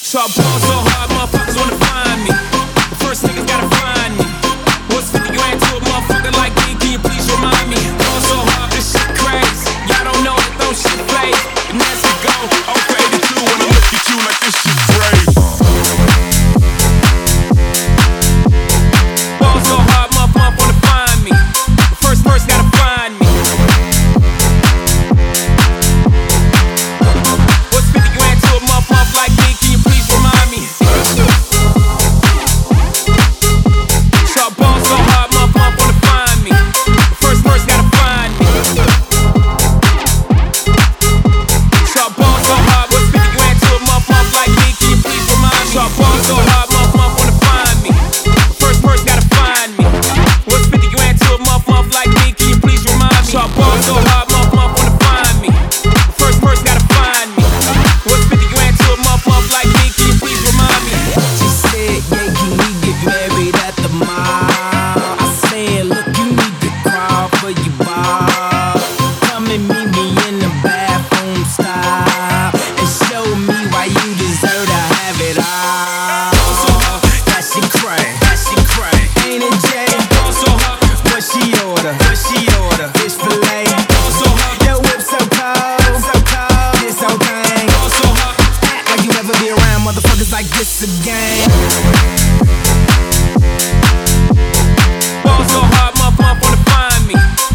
So I ball so hard, motherfuckers wanna find me. First niggas gotta find me. What's 50 grand to a motherfucker like me? Can you please remind me? Ball so hard, this shit crazy. Y'all don't know that those shit fade. And as we go, okay, the two when I look at you like this shit brave. Ball so hard, motherfucker wanna find me. First person gotta find me. What's 50 grand to a motherfucker like me? Can you please remind me? So I ball so hard, motherfucker wanna find me. First person gotta find me. So I ball so hard, what's 50 grand to a motherfucker like me? Can you please remind me? So I ball so hard, motherfucker wanna find me. First person gotta find me. What's 50 grand to a motherfucker like me? Can you please remind me? So I ball so hard, motherfucker wanna find me. First person gotta find me. What's 50 grand to a motherfucker like me? Can you please remind me? She said, yeah, can we get married at the mall? I said, look, you need to crawl for your ball. Come and meet me in the bathroom style and show me why you deserve to have it all. That shit crack, ain't it, Jay? What she order? Fish fillet. Your whip so cold, this whole thing. Act like you never be around motherfuckers like this again. Ball so hard, motherfucker wanna find me.